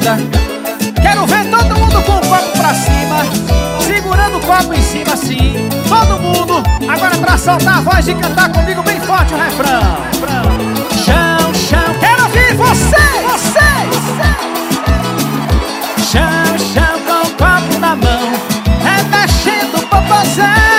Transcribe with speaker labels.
Speaker 1: bunda. Quero ver todo mundo com o copo pra cima, segurando o copo em cima assim. Todo mundo, agora pra soltar a voz e cantar comigo bem forte o refrão. Chão, chão, quero ouvir vocês. Chão, chão com o copo na mão, remexendo o popozão.